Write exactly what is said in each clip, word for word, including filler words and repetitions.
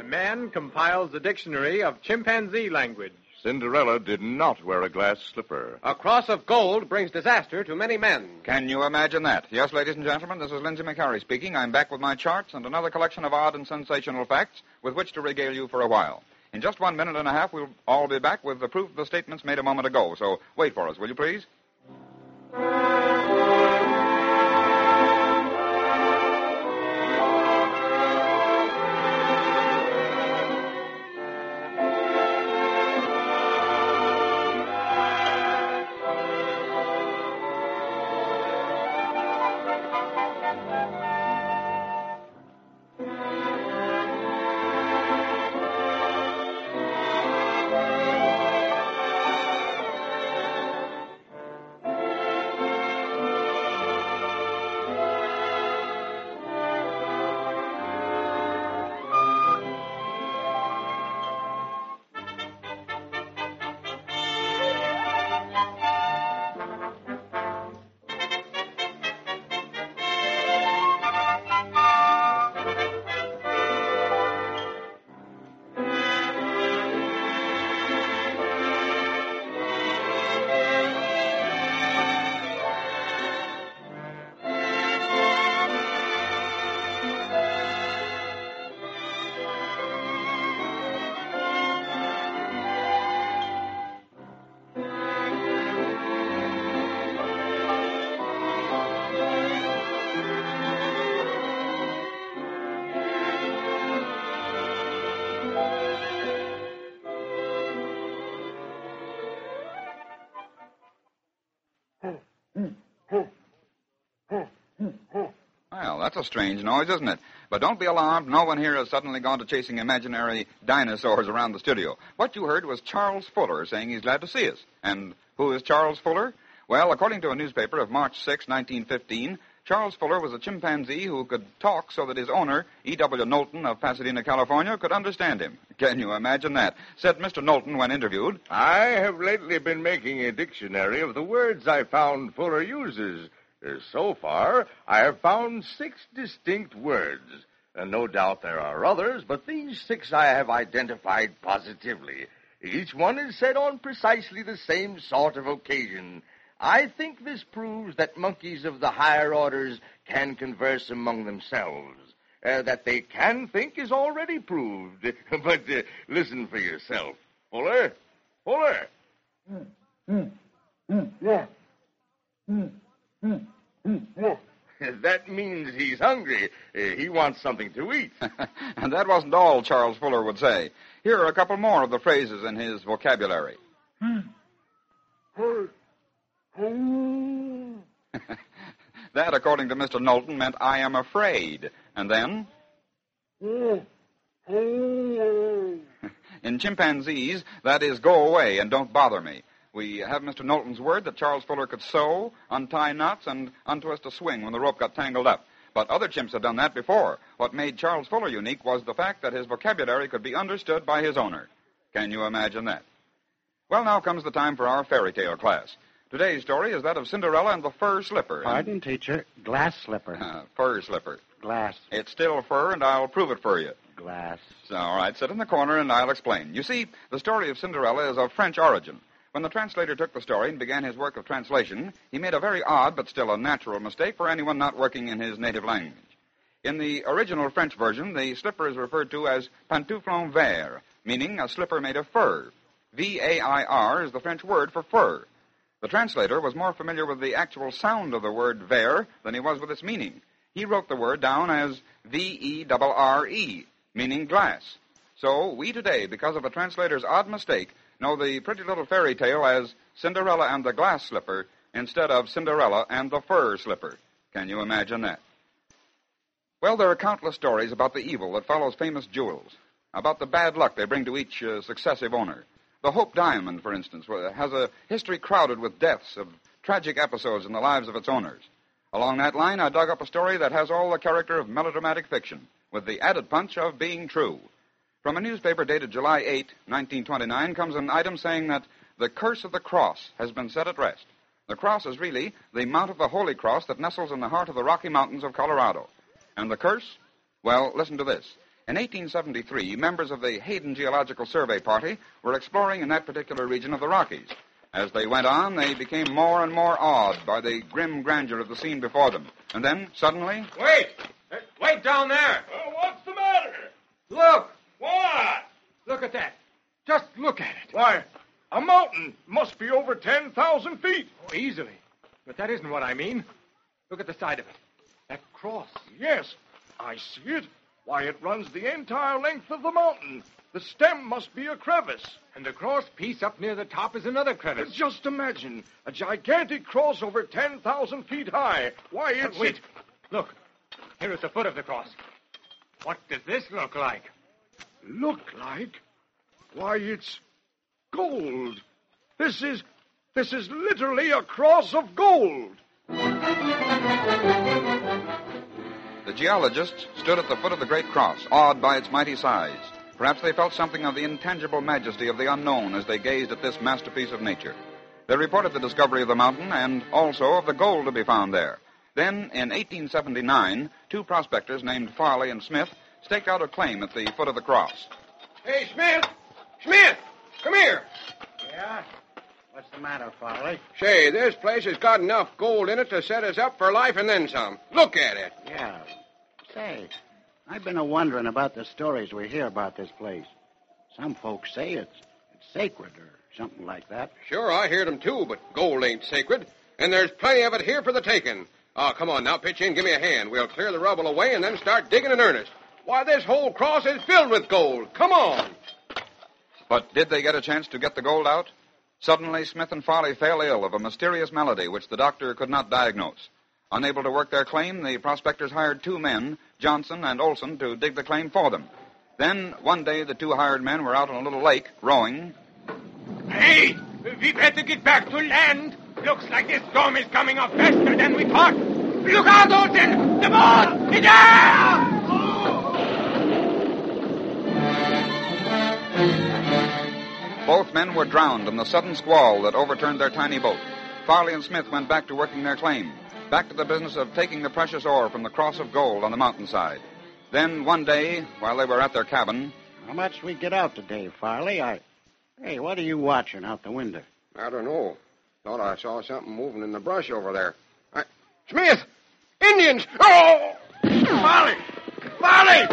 Man compiles a dictionary of chimpanzee language. Cinderella did not wear a glass slipper. A cross of gold brings disaster to many men. Can you imagine that? Yes, ladies and gentlemen, this is Lindsay McCarry speaking. I'm back with my charts and another collection of odd and sensational facts with which to regale you for a while. In just one minute and a half, we'll all be back with the proof of the statements made a moment ago. So wait for us, will you please? Well, that's a strange noise, isn't it? But don't be alarmed. No one here has suddenly gone to chasing imaginary dinosaurs around the studio. What you heard was Charles Fuller saying he's glad to see us. And who is Charles Fuller? Well, according to a newspaper of March sixth, nineteen fifteen, Charles Fuller was a chimpanzee who could talk so that his owner, E W Knowlton of Pasadena, California, could understand him. Can you imagine that? Said Mister Knowlton when interviewed. I have lately been making a dictionary of the words I found Fuller uses. Uh, So far, I have found six distinct words. Uh, no doubt there are others, but these six I have identified positively. Each one is said on precisely the same sort of occasion. I think this proves that monkeys of the higher orders can converse among themselves. Uh, that they can think is already proved. But uh, listen for yourself. Fuller? Fuller? Mm, mm, mm, yeah. Mm, mm, mm, yeah. That means he's hungry. Uh, he wants something to eat. And that wasn't all Charles Fuller would say. Here are a couple more of the phrases in his vocabulary. That, according to Mister Knowlton, meant I am afraid. And then? In chimpanzees, that is go away and don't bother me. We have Mister Knowlton's word that Charles Fuller could sew, untie knots, and untwist a swing when the rope got tangled up. But other chimps have done that before. What made Charles Fuller unique was the fact that his vocabulary could be understood by his owner. Can you imagine that? Well, now comes the time for our fairy tale class. Today's story is that of Cinderella and the fur slipper. Pardon, teacher. Glass slipper. Uh, fur slipper. Glass. It's still fur, and I'll prove it for you. Glass. So, all right, sit in the corner, and I'll explain. You see, the story of Cinderella is of French origin. When the translator took the story and began his work of translation, he made a very odd but still a natural mistake for anyone not working in his native language. In the original French version, the slipper is referred to as pantouflon vert, meaning a slipper made of fur. V A I R is the French word for fur. The translator was more familiar with the actual sound of the word vert than he was with its meaning. He wrote the word down as V E R R E, meaning glass. So we today, because of the translator's odd mistake, know the pretty little fairy tale as Cinderella and the Glass Slipper instead of Cinderella and the Fur Slipper. Can you imagine that? Well, there are countless stories about the evil that follows famous jewels, about the bad luck they bring to each uh, successive owner. The Hope Diamond, for instance, has a history crowded with deaths of tragic episodes in the lives of its owners. Along that line, I dug up a story that has all the character of melodramatic fiction, with the added punch of being true. From a newspaper dated July eighth, nineteen twenty-nine, comes an item saying that the curse of the cross has been set at rest. The cross is really the Mount of the Holy Cross that nestles in the heart of the Rocky Mountains of Colorado. And the curse? Well, listen to this. In eighteen seventy-three, members of the Hayden Geological Survey Party were exploring in that particular region of the Rockies. As they went on, they became more and more awed by the grim grandeur of the scene before them. And then, suddenly... Wait! Wait down there! Well, what's the matter? Look! What? Look at that. Just look at it. Why, a mountain must be over ten thousand feet. Oh, easily. But that isn't what I mean. Look at the side of it. That cross. Yes, I see it. Why, it runs the entire length of the mountain. The stem must be a crevice. And the cross piece up near the top is another crevice. Just imagine, a gigantic cross over ten thousand feet high. Why, it's... But wait. Look. Here is the foot of the cross. What does this look like? Look like? Why, it's gold. This is... This is literally a cross of gold. The geologists stood at the foot of the great cross, awed by its mighty size. Perhaps they felt something of the intangible majesty of the unknown as they gazed at this masterpiece of nature. They reported the discovery of the mountain and also of the gold to be found there. Then, in eighteen seventy-nine, two prospectors named Farley and Smith staked out a claim at the foot of the cross. Hey, Smith! Smith! Come here! Yeah? What's the matter, Farley? Say, this place has got enough gold in it to set us up for life and then some. Look at it. Yeah. Say, I've been a-wondering about the stories we hear about this place. Some folks say it's, it's sacred or something like that. Sure, I heard them too, but gold ain't sacred. And there's plenty of it here for the taking. Oh, come on now, pitch in, give me a hand. We'll clear the rubble away and then start digging in earnest. Why, this whole cross is filled with gold. Come on. But did they get a chance to get the gold out? Suddenly, Smith and Farley fell ill of a mysterious malady which the doctor could not diagnose. Unable to work their claim, the prospectors hired two men, Johnson and Olson, to dig the claim for them. Then, one day, the two hired men were out on a little lake, rowing. Hey! We better get back to land. Looks like this storm is coming up faster than we thought. Look out, Olson! The boat! It's there! Both men were drowned in the sudden squall that overturned their tiny boat. Farley and Smith went back to working their claim, back to the business of taking the precious ore from the cross of gold on the mountainside. Then, one day, while they were at their cabin... How much we get out today, Farley? I... Hey, what are you watching out the window? I don't know. Thought I saw something moving in the brush over there. I... Smith! Indians! Oh! Farley! Farley!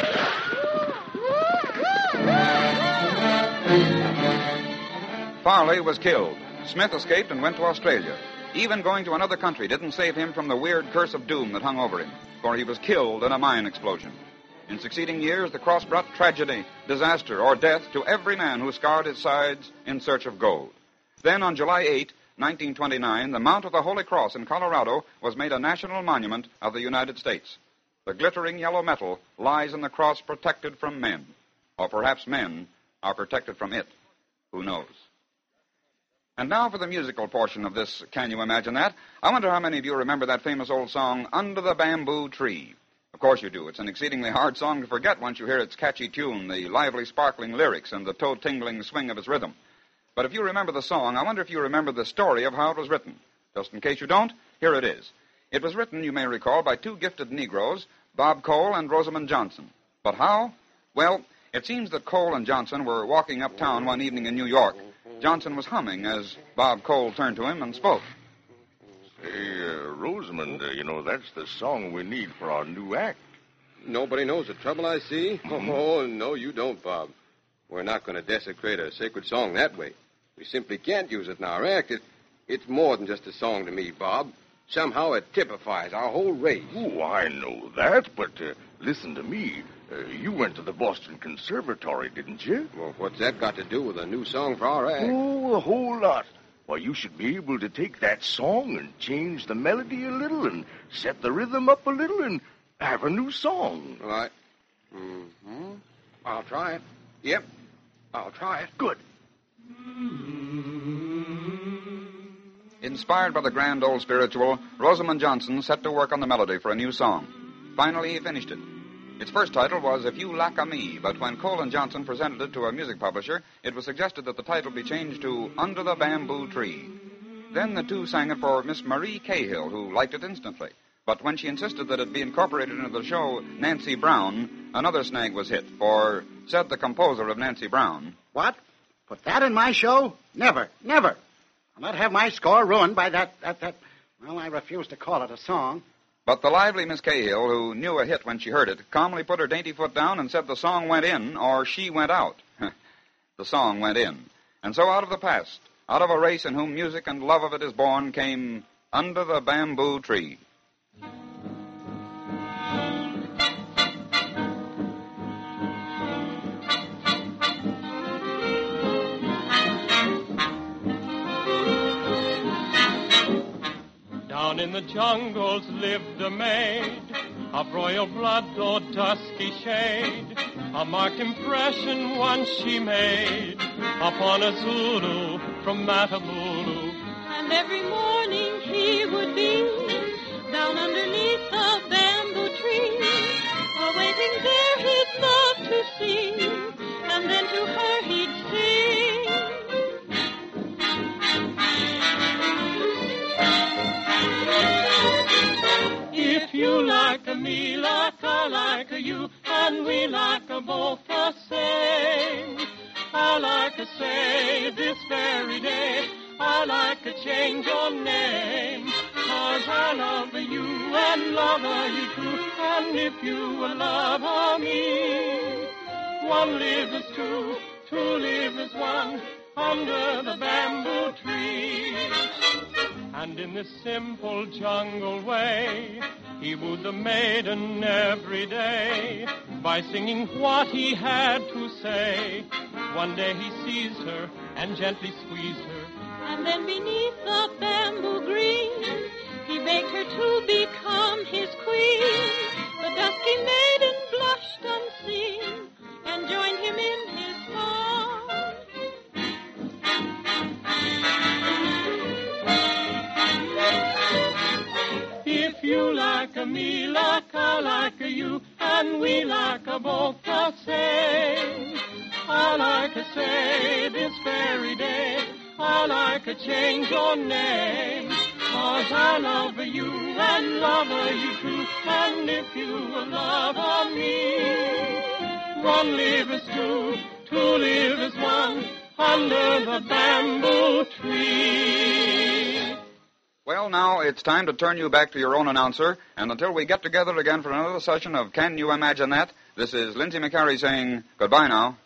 Farley was killed. Smith escaped and went to Australia. Even going to another country didn't save him from the weird curse of doom that hung over him, for he was killed in a mine explosion. In succeeding years, the cross brought tragedy, disaster, or death to every man who scoured its sides in search of gold. Then, on July eighth, nineteen twenty-nine, the Mount of the Holy Cross in Colorado was made a national monument of the United States. The glittering yellow metal lies in the cross protected from men. Or perhaps men are protected from it. Who knows? And now for the musical portion of this Can You Imagine That? I wonder how many of you remember that famous old song, Under the Bamboo Tree. Of course you do. It's an exceedingly hard song to forget once you hear its catchy tune, the lively, sparkling lyrics, and the toe-tingling swing of its rhythm. But if you remember the song, I wonder if you remember the story of how it was written. Just in case you don't, here it is. It was written, you may recall, by two gifted Negroes, Bob Cole and Rosamond Johnson. But how? Well, it seems that Cole and Johnson were walking uptown one evening in New York. Johnson was humming as Bob Cole turned to him and spoke. Hey, uh, Rosamond, uh, you know, that's the song we need for our new act. Nobody knows the trouble I see? Oh, no, you don't, Bob. We're not going to desecrate a sacred song that way. We simply can't use it in our act. It, it's more than just a song to me, Bob. Somehow it typifies our whole race. Oh, I know that, but uh, listen to me. Uh, you went to the Boston Conservatory, didn't you? Well, what's that got to do with a new song for our act? Oh, a whole lot. Why, you should be able to take that song and change the melody a little and set the rhythm up a little and have a new song. All right. Mm-hmm. I'll try it. Yep. I'll try it. Good. Inspired by the grand old spiritual, Rosamond Johnson set to work on the melody for a new song. Finally, he finished it. Its first title was If You Lack a Me, but when Cole and Johnson presented it to a music publisher, it was suggested that the title be changed to Under the Bamboo Tree. Then the two sang it for Miss Marie Cahill, who liked it instantly. But when she insisted that it be incorporated into the show Nancy Brown, another snag was hit, for, said the composer of Nancy Brown, What? Put that in my show? Never, never. I'll not have my score ruined by that, that, that... Well, I refuse to call it a song. But the lively Miss Cahill, who knew a hit when she heard it, calmly put her dainty foot down and said the song went in, or she went out. The song went in. And so out of the past, out of a race in whom music and love of it is born, came Under the Bamboo Tree. Down in the jungles lived a maid of royal blood or dusky shade. A marked impression once she made upon a Zulu from Matabulu. And every morning he would be down underneath the bamboo tree, awaiting there his love to see, and then to her he'd sing. If you like a me, like I like a you, and we like a both the same, I like to say this very day, I like to change your name, 'cause I love you and love you too, and if you will love me, one live as two, two live as one, under the bamboo tree. And in this simple jungle way, he wooed the maiden every day by singing what he had to say. One day he seized her and gently squeezed her, and then beneath the bamboo green, he begged her to become his queen. The dusky maiden blushed unseen and joined him in his song. If you like a me, like I like a you, and we like a both the same, I like to say this very day, I like to change your name, 'cause I love you and love you too, and if you will love me, one live as two, two live as one, under the bamboo tree. Well, now it's time to turn you back to your own announcer, and until we get together again for another session of Can You Imagine That?, this is Lindsay McCarry saying goodbye now.